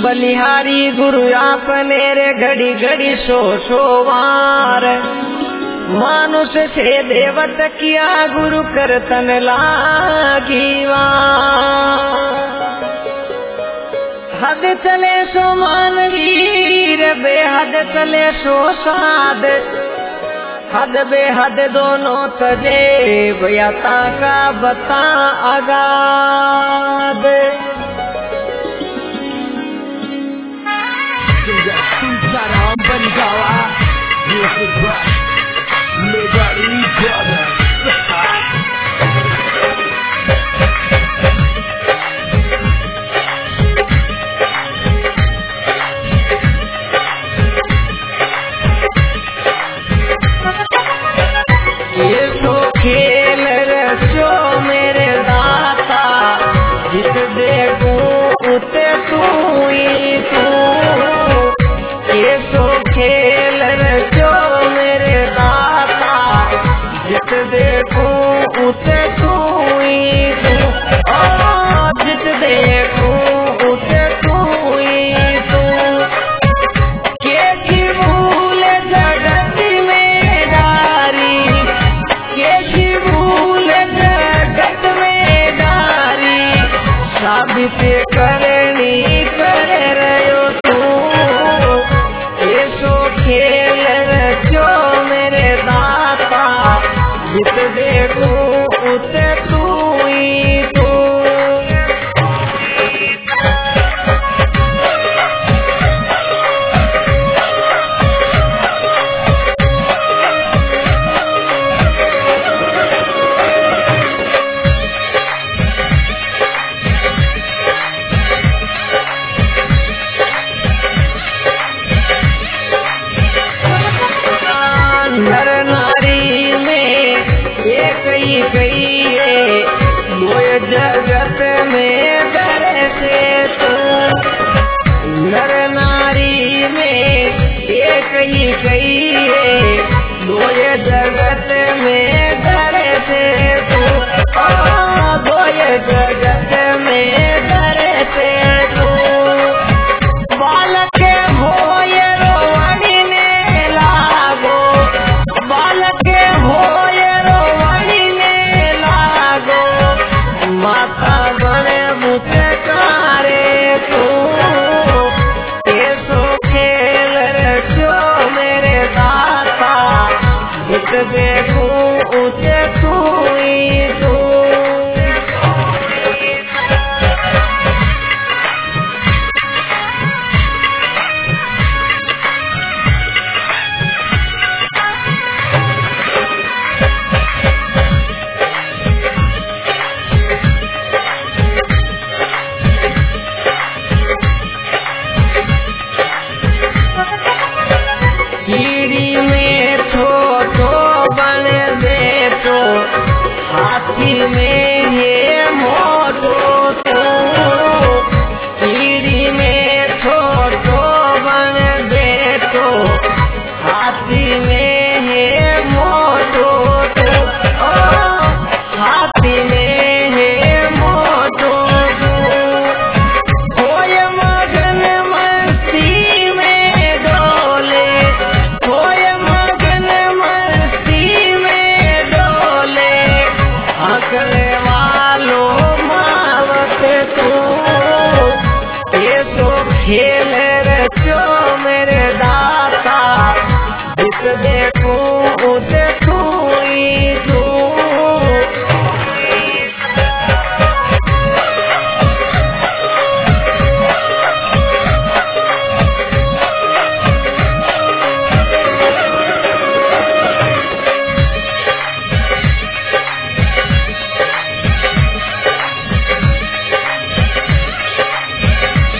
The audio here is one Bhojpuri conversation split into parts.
बलिहारी गुरु आपने रे घड़ी घड़ी सो वार मानुष से देवत किया गुरु करतन लागिवा हद चले सो मानवीर बेहद चले सो साध हद बेहद दोनों तजे बयाता का बता आगाद बन जावा ये तो खेल रचो मेरे दाता जिस देखो उते तू ही तू ये तो खेल रचो मेरे दाता जिस देखो उते तू ही तू जिस देखो उते तू ही तू कैसी भूल जगत में डारी कैसी भूल जगत में डारी साबित करनी कर रहो तू ये सो खेल रचो मेरे दाता जिस देखो उसे तू ही तू नर नारी में एक ही कही है वो जगत में बरसे तू नर नारी में एक ही कही है वो जगत में बरसे तू वो जगत में बरसे तू बालक हो ये रोवणी ने लागो बालक हो ये रोवणी ने लागो माता बने मुझे कारे तू ये सो खेल रचो मेरे दाता जिस देखो उसे तू ही तू कीड़ी में छोटो बन दे तो हाथी में ये मोटो तो कीड़ी में छोटो बन दे तो हाथी में ये मोटो तो हाथी में ये मोटो होय मगन मस्ती में डोले होय मगन मस्ती में डोले हंसने वालों मावत तू ये तो खेल रचो मेरे दाता जिस देखो उसे तू ही तू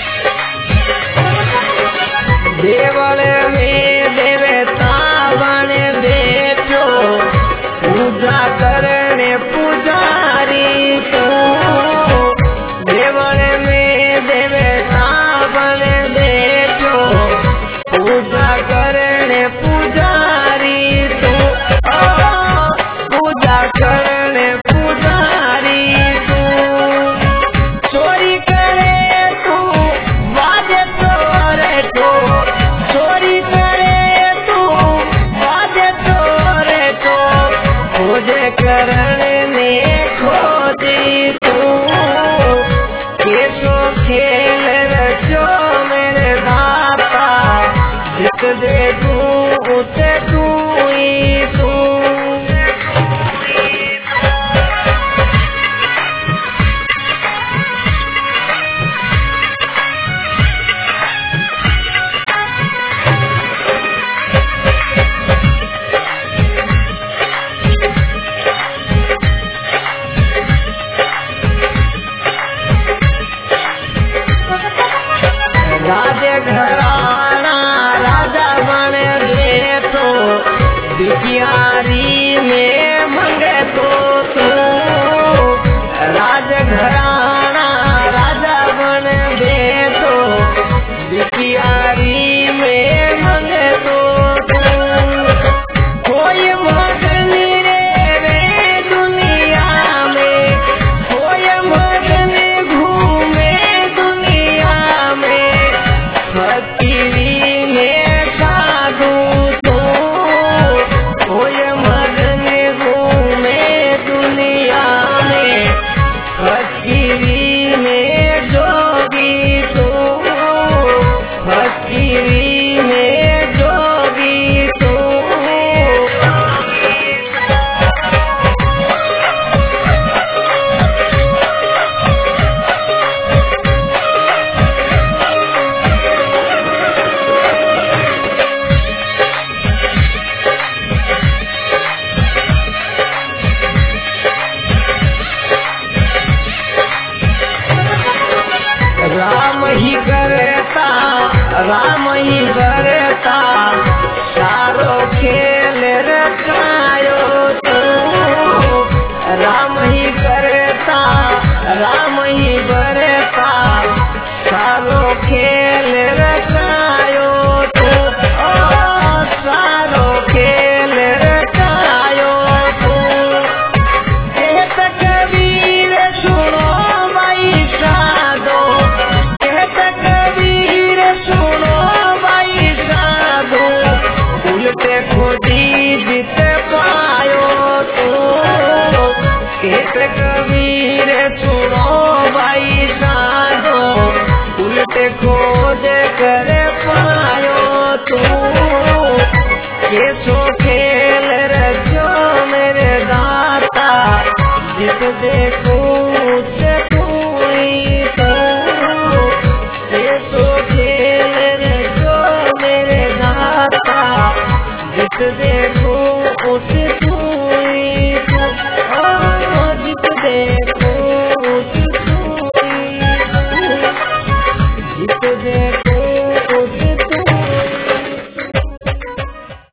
देवल में देवता बन ही करता राम ही करता सारो खेल रचायो तू राम ही करता राम ही करता सारो खेल रचायो तू सारो खेल रचायो तू कहत कबीर सुनो भाई साधो कहत कबीर सुनो भाई साधो उल्टे खोजी जीत पायो तू कहत कबीर सुनो भाई साधो उल्टे खोज कर पायो तू ये सो खेल रचो मेरे दाता जिस देखो तू ये सो खेल रचो मेरे दाता जिस